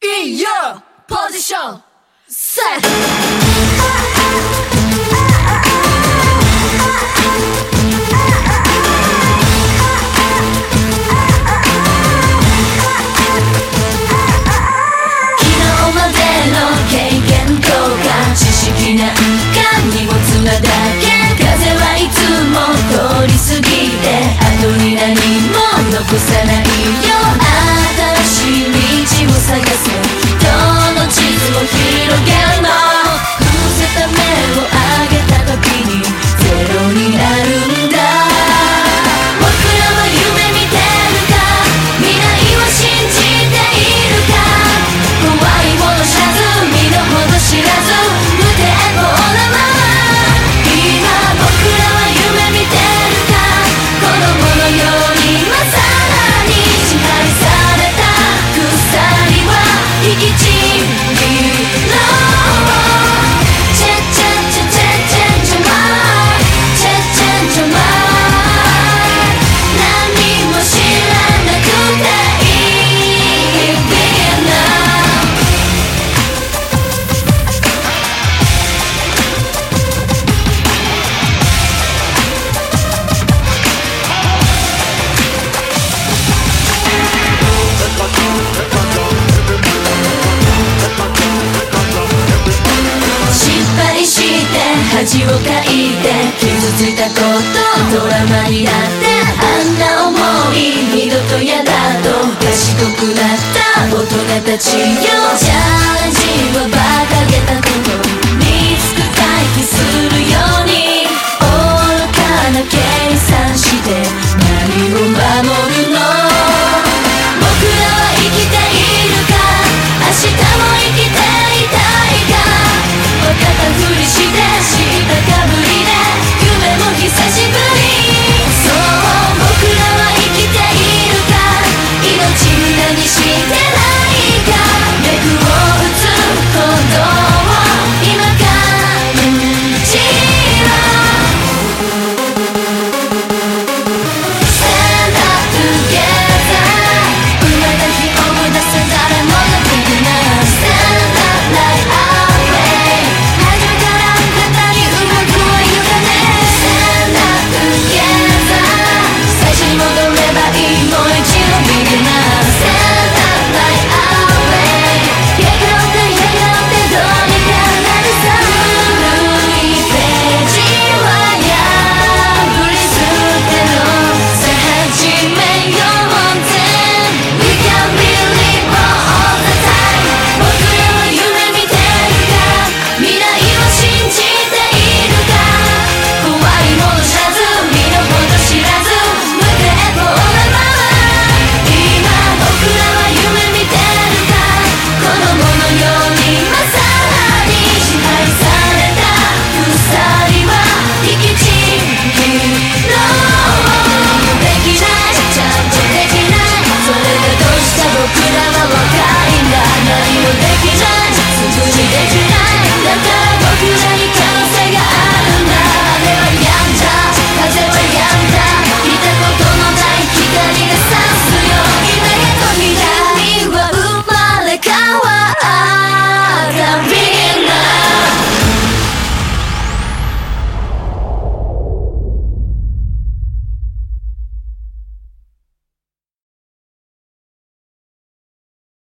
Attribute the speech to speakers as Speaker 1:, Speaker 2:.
Speaker 1: In your position set 知識なんか荷物なだけ風はいつも通り過ぎて後に何も残さないよ新しい道を探す人の地図を広げるの伏せた目を上げた時にゼロになるんだ僕らは夢見てるか未来を信じているか怖いもの知らず身の程知らず恥をかいて傷ついたことドラマになってあんな思い二度と嫌だと賢くなった大人たちよじゃあ